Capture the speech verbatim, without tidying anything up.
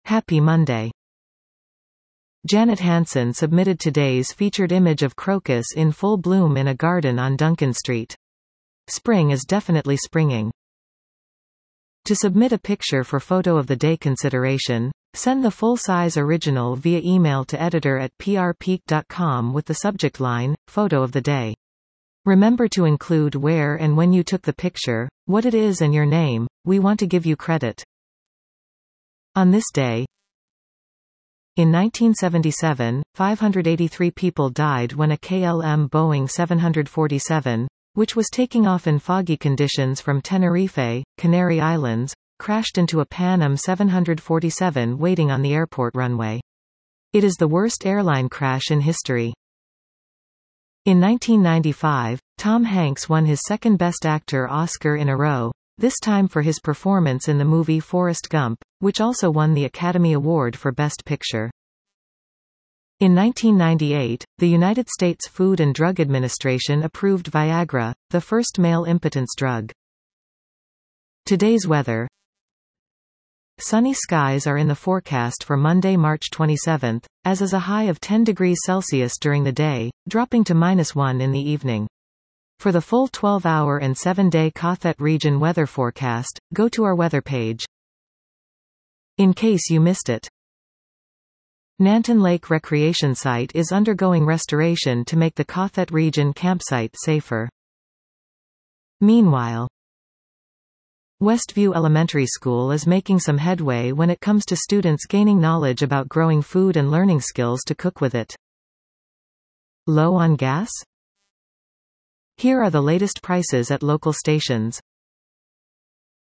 Happy Monday. Janet Hansen submitted today's featured image of crocus in full bloom in a garden on Duncan Street. Spring is definitely springing. To submit a picture for Photo of the Day consideration, send the full-size original via email to editor at p r peak dot com with the subject line, Photo of the Day. Remember to include where and when you took the picture, what it is and your name. We want to give you credit. On this day, in nineteen seventy-seven, five hundred eighty-three people died when a K L M Boeing seven forty-seven, which was taking off in foggy conditions from Tenerife, Canary Islands, crashed into a Pan Am seven forty-seven waiting on the airport runway. It is the worst airline crash in history. In nineteen ninety-five, Tom Hanks won his second Best Actor Oscar in a row, this time for his performance in the movie Forrest Gump, which also won the Academy Award for Best Picture. In nineteen ninety-eight, the United States Food and Drug Administration approved Viagra, the first male impotence drug. Today's weather. Sunny skies are in the forecast for Monday, March twenty-seventh, as is a high of ten degrees Celsius during the day, dropping to minus one in the evening. For the full twelve hour and seven day Cothet region weather forecast, go to our weather page. In case you missed it. Nanton Lake Recreation Site is undergoing restoration to make the Cothet region campsite safer. Meanwhile, Westview Elementary School is making some headway when it comes to students gaining knowledge about growing food and learning skills to cook with it. Low on gas? Here are the latest prices at local stations.